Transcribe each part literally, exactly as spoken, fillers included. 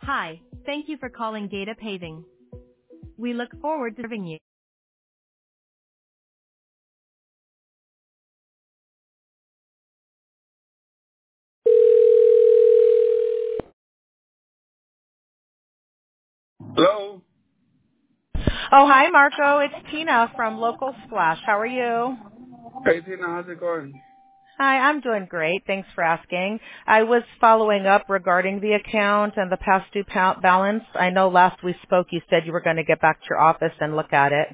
Hi, thank you for calling Data Paving. We look forward to serving you. Hello. Oh, hi, Marco. It's Tina from Local Splash. How are you? Hey Tina, how's it going? Hi, I'm doing great. Thanks for asking. I was following up regarding the account and the past due pa- balance. I know last we spoke you said you were going to get back to your office and look at it.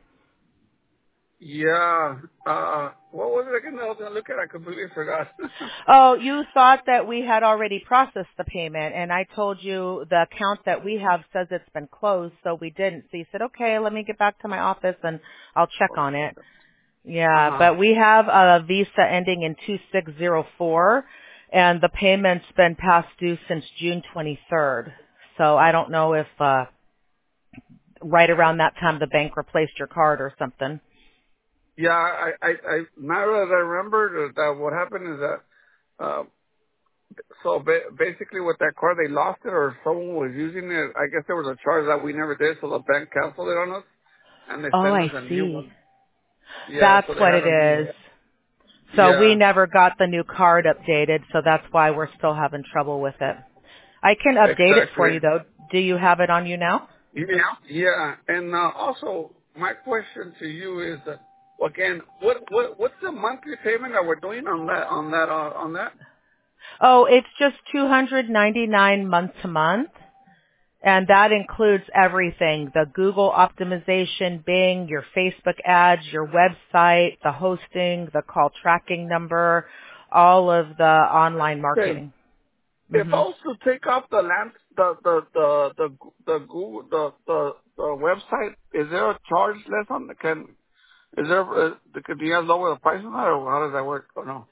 Yeah. Uh, what was it again that I was gonna look at? I completely forgot. Oh, you thought that we had already processed the payment, and I told you the account that we have says it's been closed, so we didn't. So you said, okay, let me get back to my office and I'll check on it. uh Yeah, huh. but we have a visa ending in two six zero four, and the payment's been past due since June twenty-third. So I don't know if uh right around that time the bank replaced your card or something. Yeah, I, I, I, now that I remember that, that what happened is that, uh, so ba- basically with that card they lost it or someone was using it. I guess there was a charge that we never did, so the bank canceled it on us and they Oh, sent us I a new see. one. Yeah, That's so they what had it a new is. one. So we Yeah. never got the new card updated, so that's why we're still having trouble with it. I can update it for Exactly. you though. Do you have it on you now? Yeah. Yeah. And uh, also, my question to you is, uh, again, what what what's the monthly payment that we're doing on that on that uh, on that? Oh, it's just two hundred ninety-nine month to month. And that includes everything, the Google optimization, Bing, your Facebook ads, your website, the hosting, the call tracking number, all of the online Okay. marketing. If I hmm was to take off the land, the the the the the Google the the, the website, is there a charge less on the can? Is there? Uh, do you guys lower the price on that, or how does that work? Or no?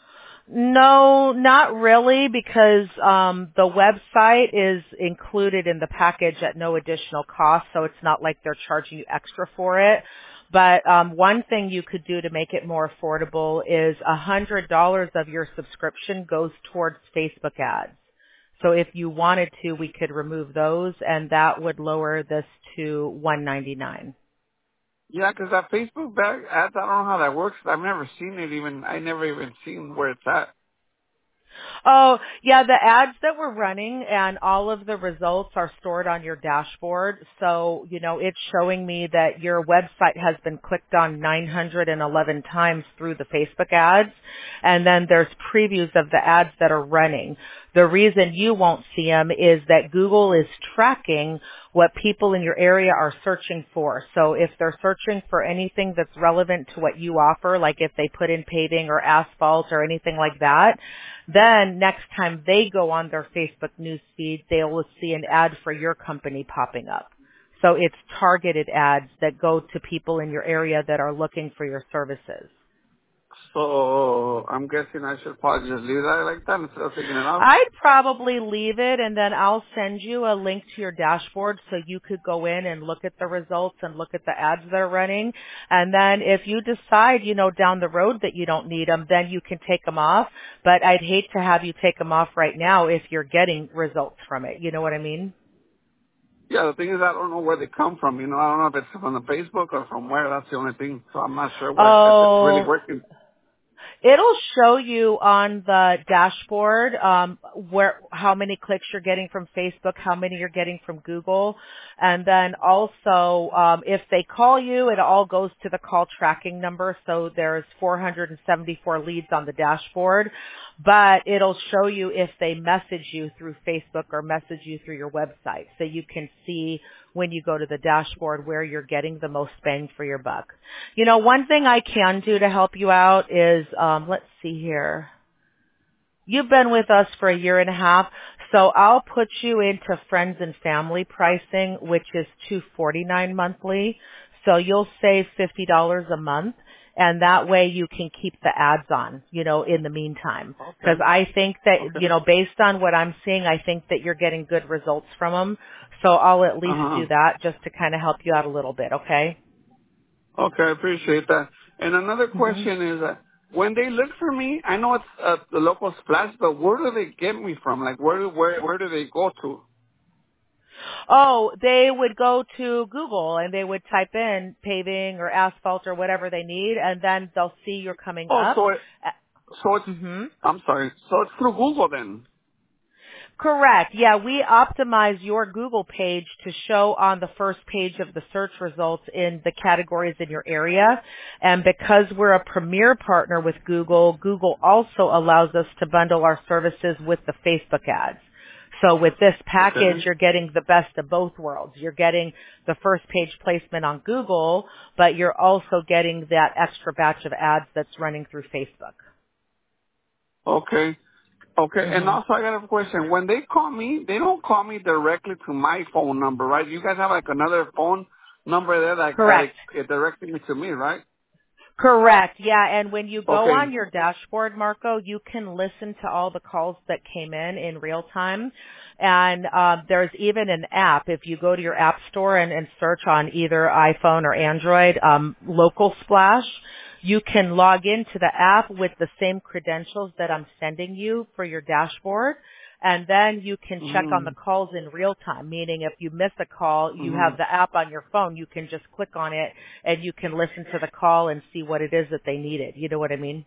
No, not really, because um, the website is included in the package at no additional cost, so it's not like they're charging you extra for it. But um, one thing you could do to make it more affordable is one hundred dollars of your subscription goes towards Facebook ads. So if you wanted to, we could remove those, and that would lower this to one ninety-nine. Yeah, 'cause that Facebook back ads, I don't know how that works. I've never seen it even. I never even seen where it's at. Oh, yeah, the ads that we're running and all of the results are stored on your dashboard. So, you know, it's showing me that your website has been clicked on nine hundred eleven times through the Facebook ads. And then there's previews of the ads that are running. The reason you won't see them is that Google is tracking what people in your area are searching for. So if they're searching for anything that's relevant to what you offer, like if they put in paving or asphalt or anything like that, then next time they go on their Facebook news feed, they will see an ad for your company popping up. So it's targeted ads that go to people in your area that are looking for your services. So I'm guessing I should probably just leave that like that instead of taking it off. I'd probably leave it and then I'll send you a link to your dashboard so you could go in and look at the results and look at the ads they're running. And then if you decide, you know, down the road that you don't need them, then you can take them off. But I'd hate to have you take them off right now if you're getting results from it. You know what I mean? Yeah, the thing is I don't know where they come from. You know, I don't know if it's from the Facebook or from where. That's the only thing. So I'm not sure where if it's really Oh, working. it'll show you on the dashboard um, where how many clicks you're getting from Facebook, how many you're getting from Google, and then also um, if they call you, it all goes to the call tracking number. So there's four hundred seventy-four leads on the dashboard, but it'll show you if they message you through Facebook or message you through your website, so you can see when you go to the dashboard where you're getting the most bang for your buck. You know, one thing I can do to help you out is, um, let's see here. You've been with us for a year and a half, so I'll put you into friends and family pricing, which is two forty-nine monthly. So you'll save fifty dollars a month, and that way you can keep the ads on, you know, in the meantime. Because Okay. I think that, Okay. you know, based on what I'm seeing, I think that you're getting good results from them. So I'll at Uh least huh. do that just to kind of help you out a little bit, okay? Okay, I appreciate that. And another hmm question is, uh, when they look for me, I know it's uh, the local splash, but where do they get me from? Like, where do where where do they go to? Oh, they would go to Google and they would type in paving or asphalt or whatever they need, and then they'll see you're coming Oh, up. so it, so it's, Mm-hmm. I'm sorry, so it's through Google then? Correct. Yeah, we optimize your Google page to show on the first page of the search results in the categories in your area. And because we're a premier partner with Google, Google also allows us to bundle our services with the Facebook ads. So with this package, Okay. you're getting the best of both worlds. You're getting the first page placement on Google, but you're also getting that extra batch of ads that's running through Facebook. Okay. Okay, and hmm also I got a question. When they call me, they don't call me directly to my phone number, right? You guys have like another phone number there that Correct. like it directed me to me, right? Correct. Yeah, and when you go Okay. on your dashboard, Marco, you can listen to all the calls that came in in real time. And um, there's even an app. If you go to your app store and, and search on either iPhone or Android, um, Local Splash, you can log into the app with the same credentials that I'm sending you for your dashboard. And then you can check on the Mm-hmm. calls in real time, meaning if you miss a call, you Mm-hmm. have the app on your phone. You can just click on it and you can listen to the call and see what it is that they needed. You know what I mean?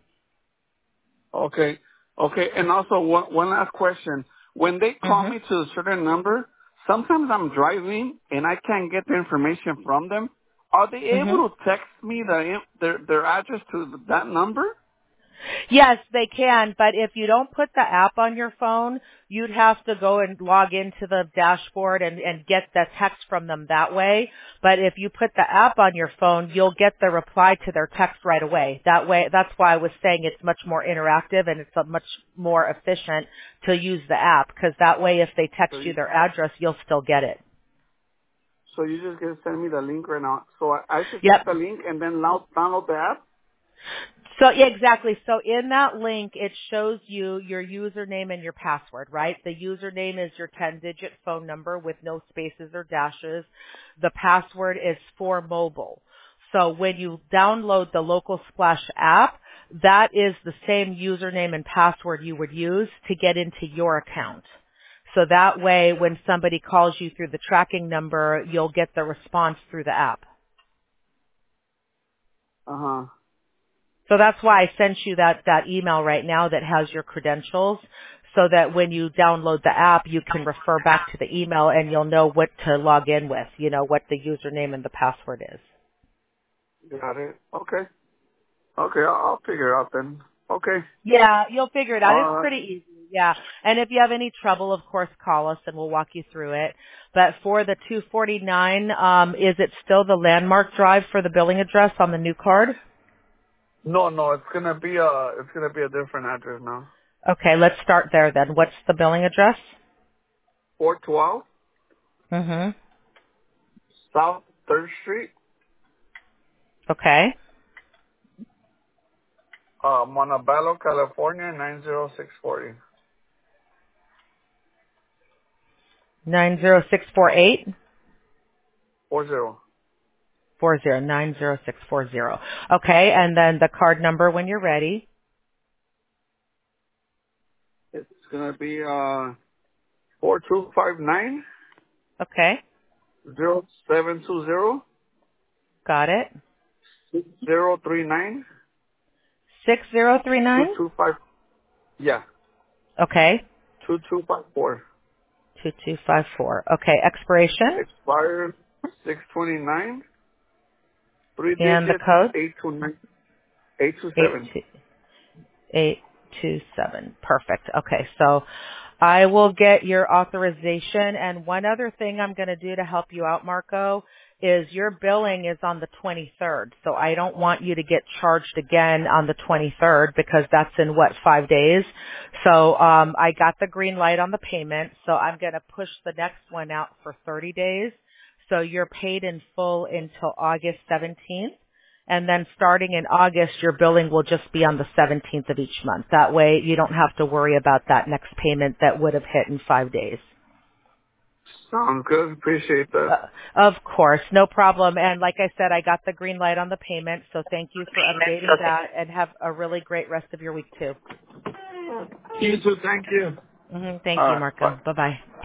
Okay. Okay, and also one, one last question. When they call hmm me to a certain number, sometimes I'm driving and I can't get the information from them. Are they hmm able to text me the, their, their address to that number? Yes, they can, but if you don't put the app on your phone, you'd have to go and log into the dashboard and, and get the text from them that way. But if you put the app on your phone, you'll get the reply to their text right away. That way, that's why I was saying it's much more interactive and it's a much more efficient to use the app, because that way if they So text you you, their address, you'll still get it. so you just gonna send me the link right now. So I, I should Yep. get the link and then now download the app? So yeah, exactly. So in that link, it shows you your username and your password, right? The username is your ten-digit phone number with no spaces or dashes. The password is for mobile. So when you download the Local Splash app, that is the same username and password you would use to get into your account. So that way, when somebody calls you through the tracking number, you'll get the response through the app. Uh-huh. So that's why I sent you that, that email right now that has your credentials, so that when you download the app, you can refer back to the email and you'll know what to log in with, you know, what the username and the password is. Got it. Okay. Okay, I'll, I'll figure it out then. Okay. Yeah, you'll figure it out. It's Uh, pretty easy. Yeah. And if you have any trouble, of course, call us and we'll walk you through it. But for the two forty-nine, um, is it still the Landmark Drive for the billing address on the new card? no, no, it's gonna be a, it's gonna be a different address now. Okay, let's start there then. What's the billing address? four twelve Mm-hmm. South third Street, Okay. uh, Montebello, California, nine zero six four zero. nine zero six four eight? Four zero. Four zero nine zero six four zero. Okay, and then the card number when you're ready. It's gonna be, uh, four two five nine Okay, zero seven two zero got it. six zero three nine Six zero three two nine. two five. Yeah, Okay, two two five four. two two five four. Okay, expiration Expired six twenty nine. Three and the digits code eight two nine eight two eight seven. two eight two seven. Perfect. Okay, so I will get your authorization. And one other thing I'm going to do to help you out, Marco, is your billing is on the twenty-third. So I don't want you to get charged again on the twenty-third because that's in what, five days. So um, I got the green light on the payment. So I'm going to push the next one out for thirty days. So you're paid in full until August seventeenth. And then starting in August, your billing will just be on the seventeenth of each month. That way you don't have to worry about that next payment that would have hit in five days. Sounds good. Appreciate that. Uh, of course, no problem. And like I said, I got the green light on the payment, so thank you for updating that and have a really great rest of your week too. You too. Thank you. hmm Thank All you, right. Bye. Marco. Bye-bye.